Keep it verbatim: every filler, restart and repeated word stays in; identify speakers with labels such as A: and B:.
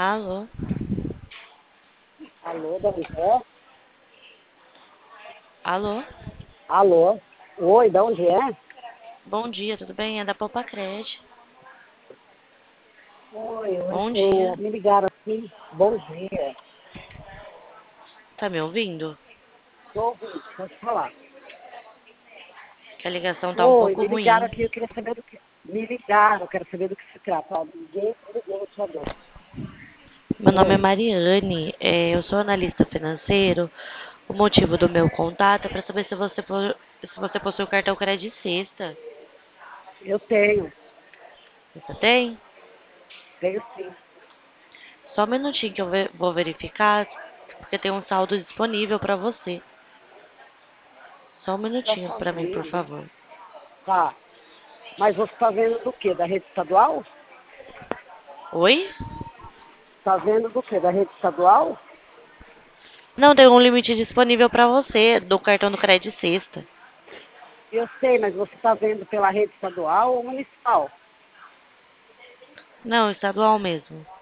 A: Alô?
B: Alô, da onde é?
A: Alô?
B: Alô? Oi, da onde é?
A: Bom dia, tudo bem? É da Poupa Cred.
B: Oi, oi,
A: Bom dia.
B: ô, me ligaram aqui. Bom dia.
A: Tá me ouvindo?
B: Tô ouvindo, pode falar.
A: Que a ligação tá um
B: Oi,
A: pouco
B: me ligaram
A: ruim.
B: aqui, eu queria saber do que. Me ligaram, eu quero saber do que se trata. Ó, ninguém me ligou, eu te adoro.
A: Meu nome é
B: Oi,
A: Mariane, é, eu sou analista financeiro. O motivo do meu contato é para saber se você, po- se você possui o cartão Cred Sexta.
B: eu tenho,
A: Você tem?
B: tenho sim.
A: Só um minutinho que eu ve- vou verificar, porque tem um saldo disponível para você. Só um
B: Tá
A: minutinho para mim, por
B: fazendo.
A: favor.
B: Tá, mas você tá vendo do quê? Da rede estadual?
A: Oi?
B: Tá vendo do quê? Da rede estadual?
A: Não, tem um limite disponível para você do cartão do Cred Sexta.
B: Eu sei, mas você tá vendo pela rede estadual ou municipal?
A: Não, estadual mesmo.